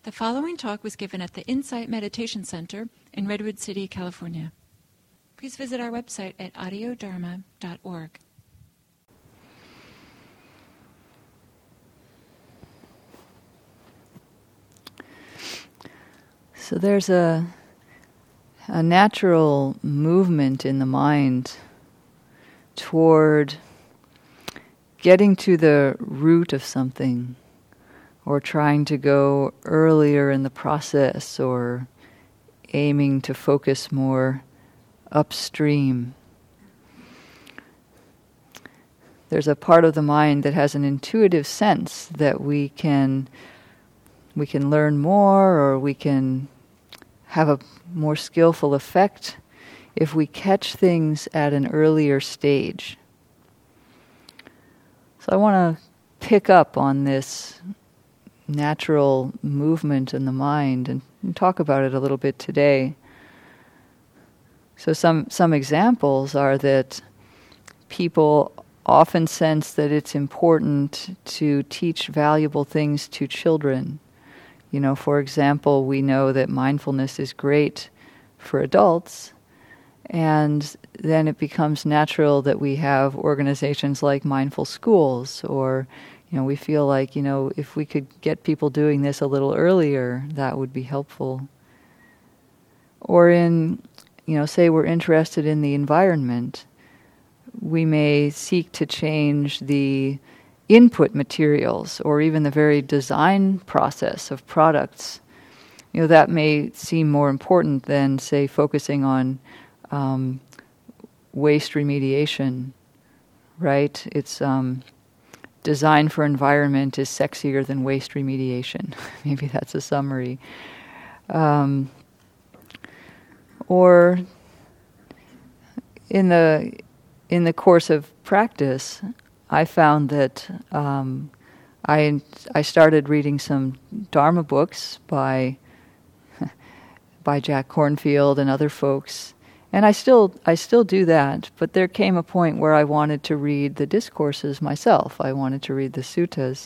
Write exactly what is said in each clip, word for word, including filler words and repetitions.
The following talk was given at the Insight Meditation Center in Redwood City, California. Please visit our website at audio dharma dot org. So there's a a natural movement in the mind toward getting to the root of something, or trying to go earlier in the process, or aiming to focus more upstream. There's a part of the mind that has an intuitive sense that we can we can learn more, or we can have a more skillful effect if we catch things at an earlier stage. So I want to pick up on this natural movement in the mind and, and talk about it a little bit today. So some some examples are that people often sense that it's important to teach valuable things to children. You know, for example, we know that mindfulness is great for adults, and then it becomes natural that we have organizations like Mindful Schools, or, you know, we feel like, you know, if we could get people doing this a little earlier, that would be helpful. Or in, you know, say we're interested in the environment, we may seek to change the input materials or even the very design process of products. You know, that may seem more important than, say, focusing on um, waste remediation, right? It's um, design for environment is sexier than waste remediation. Maybe that's a summary. Um, or in the in the course of practice, I found that um, I I started reading some Dharma books by by Jack Kornfield and other folks, and I still I still do that. But there came a point where I wanted to read the discourses myself. I wanted to read the suttas,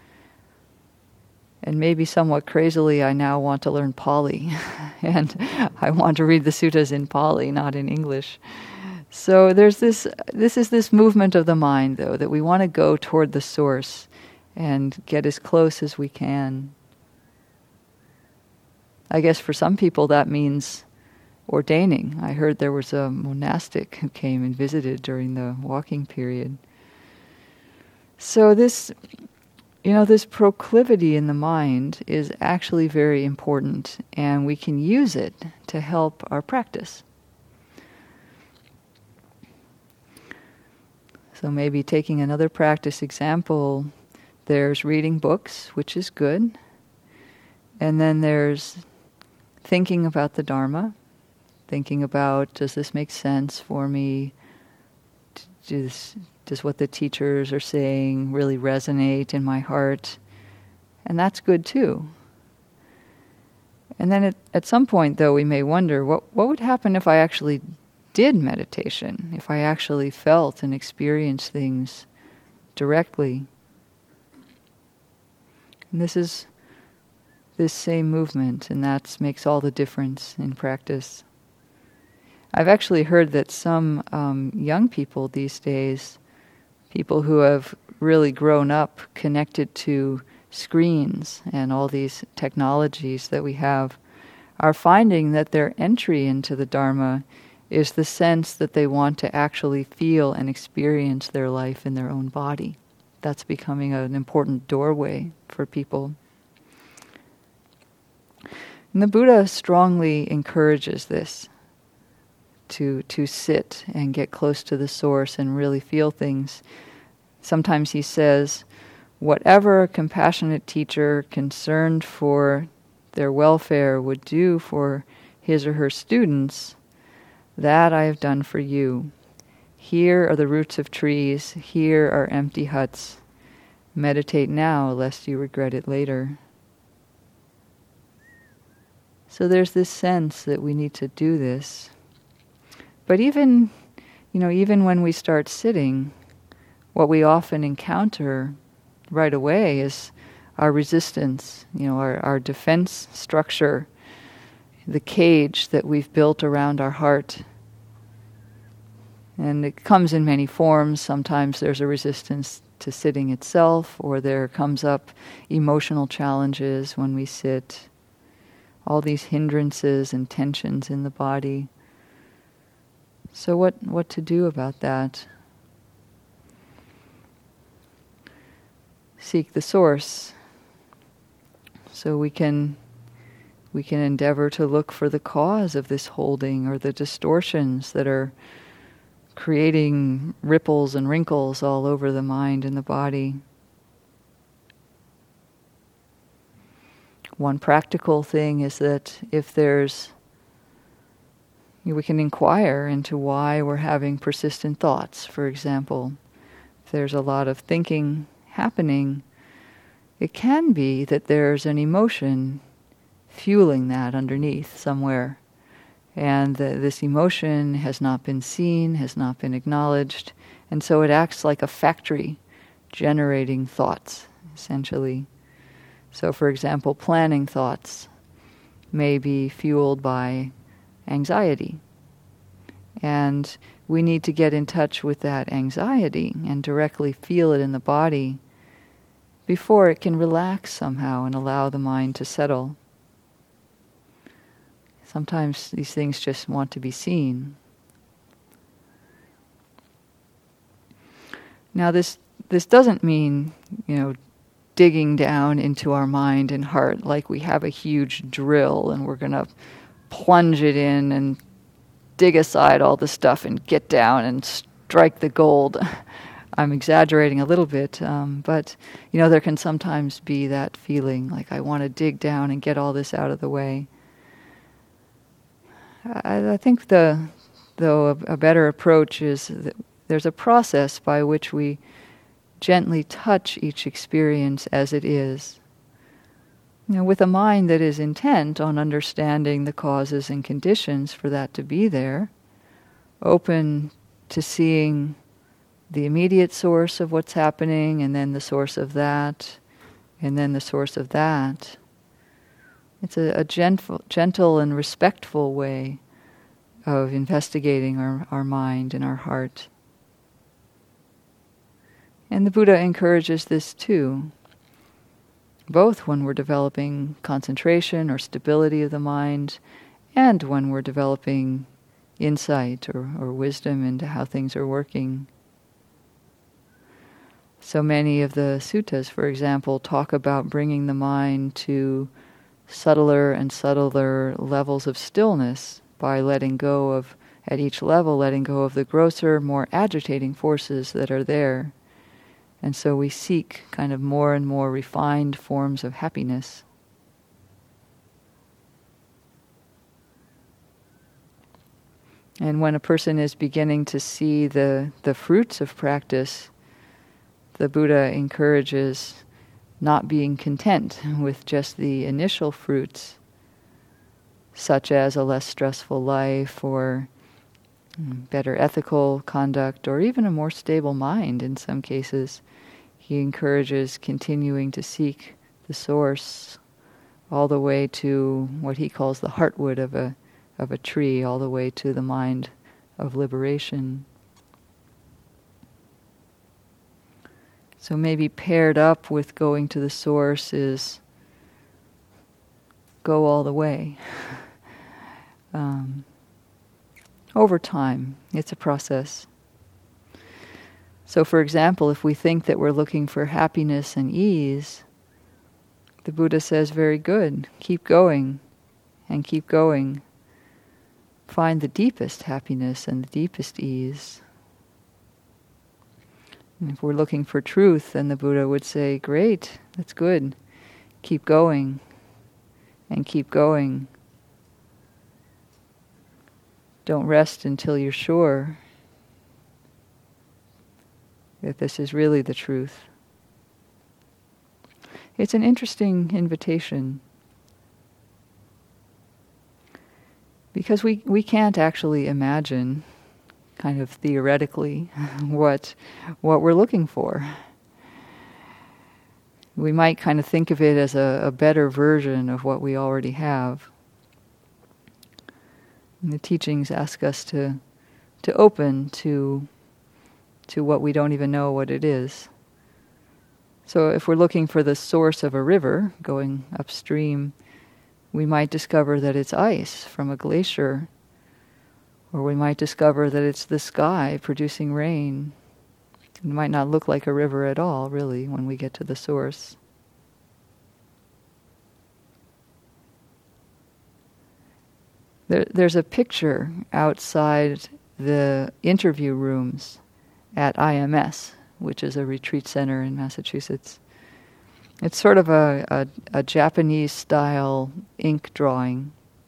and maybe somewhat crazily, I now want to learn Pali, and I want to read the suttas in Pali, not in English. So there's this, this is this movement of the mind, though, that we want to go toward the source and get as close as we can. I guess for some people that means ordaining. I heard there was a monastic who came and visited during the walking period. So this, you know, this proclivity in the mind is actually very important, and we can use it to help our practice. So maybe taking another practice example, there's reading books, which is good. And then there's thinking about the Dharma, thinking about, does this make sense for me? Does, does what the teachers are saying really resonate in my heart? And that's good too. And then at, at some point, though, we may wonder, what, what would happen if I actually did meditation, if I actually felt and experienced things directly? And this is this same movement, and that makes all the difference in practice. I've actually heard that some um, young people these days, people who have really grown up connected to screens and all these technologies that we have, are finding that their entry into the Dharma is the sense that they want to actually feel and experience their life in their own body. That's becoming an important doorway for people. And the Buddha strongly encourages this, to to sit and get close to the source and really feel things. Sometimes he says, whatever a compassionate teacher concerned for their welfare would do for his or her students, that I have done for you. Here are the roots of trees, here are empty huts. Meditate now, lest you regret it later. So there's this sense that we need to do this. But even, you know, even when we start sitting, what we often encounter right away is our resistance, you know, our, our defense structure, the cage that we've built around our heart. And it comes in many forms. Sometimes there's a resistance to sitting itself, or there comes up emotional challenges when we sit. All these hindrances and tensions in the body. So what, what to do about that? Seek the source. So we can we can endeavor to look for the cause of this holding or the distortions that are creating ripples and wrinkles all over the mind and the body. One practical thing is that if there's, we can inquire into why we're having persistent thoughts, for example. If there's a lot of thinking happening, it can be that there's an emotion fueling that underneath somewhere. And the, this emotion has not been seen, has not been acknowledged, and so it acts like a factory generating thoughts, essentially. So, for example, planning thoughts may be fueled by anxiety. And we need to get in touch with that anxiety and directly feel it in the body before it can relax somehow and allow the mind to settle. Sometimes these things just want to be seen. Now this this doesn't mean, you know, digging down into our mind and heart like we have a huge drill and we're going to plunge it in and dig aside all the stuff and get down and strike the gold. I'm exaggerating a little bit, um, but you know, there can sometimes be that feeling like I want to dig down and get all this out of the way. I, I think the though a, a better approach is that there's a process by which we gently touch each experience as it is. You know, with a mind that is intent on understanding the causes and conditions for that to be there, open to seeing the immediate source of what's happening, and then the source of that, and then the source of that. It's a, a gentle, gentle and respectful way of investigating our, our mind and our heart. And the Buddha encourages this too, both when we're developing concentration or stability of the mind, and when we're developing insight or, or wisdom into how things are working. So many of the suttas, for example, talk about bringing the mind to subtler and subtler levels of stillness by letting go of, at each level, letting go of the grosser, more agitating forces that are there. And so we seek kind of more and more refined forms of happiness. And when a person is beginning to see the, the fruits of practice, the Buddha encourages not being content with just the initial fruits, such as a less stressful life or better ethical conduct or even a more stable mind in some cases. He encourages continuing to seek the source all the way to what he calls the heartwood of a of a tree, all the way to the mind of liberation. So maybe paired up with going to the source is go all the way. um, over time, it's a process. So for example, if we think that we're looking for happiness and ease, the Buddha says, very good, keep going and keep going. Find the deepest happiness and the deepest ease. And if we're looking for truth, then the Buddha would say, great, that's good. Keep going and keep going. Don't rest until you're sure that this is really the truth. It's an interesting invitation because we, we can't actually imagine kind of theoretically what what we're looking for. we might kind of think of it as a, a better version of what we already have. And the teachings ask us to to open to to what we don't even know what it is. So if we're looking for the source of a river going upstream, we might discover that it's ice from a glacier, or we might discover that it's the sky producing rain. It might not look like a river at all, really, when we get to the source. There, there's a picture outside the interview rooms at I M S, which is a retreat center in Massachusetts. It's sort of a, a, a Japanese-style ink drawing.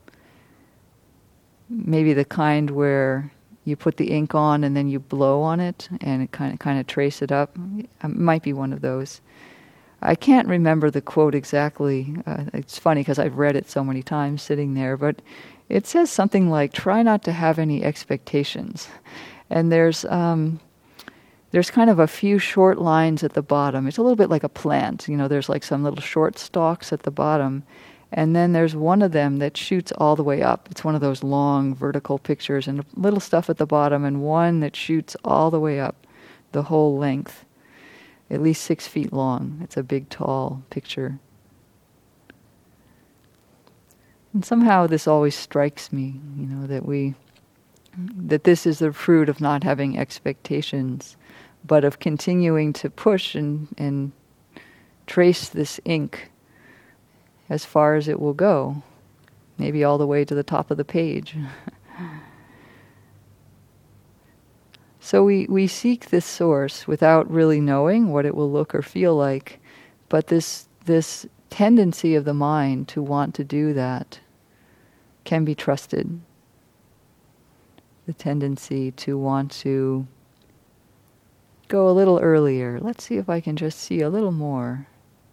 Maybe the kind where you put the ink on and then you blow on it and it kind of kind of trace it up. It might be one of those. I can't remember the quote exactly. Uh, it's funny because I've read it so many times sitting there, but it says something like, try not to have any expectations. And there's um, there's kind of a few short lines at the bottom. It's a little bit like a plant. You know, there's like some little short stalks at the bottom. And then there's one of them that shoots all the way up. It's one of those long vertical pictures and little stuff at the bottom, and one that shoots all the way up, the whole length, at least six feet long. It's a big, tall picture. And somehow this always strikes me, you know, that we, that this is the fruit of not having expectations, but of continuing to push and, and trace this ink as far as it will go, maybe all the way to the top of the page. So we, we seek this source without really knowing what it will look or feel like, but this this tendency of the mind to want to do that can be trusted. The tendency to want to go a little earlier. Let's see if I can just see a little more.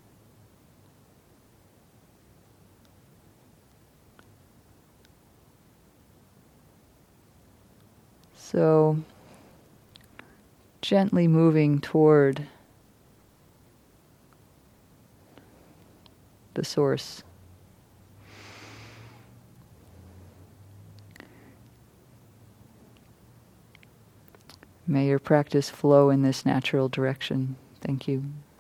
So, gently moving toward the source. May your practice flow in this natural direction. Thank you.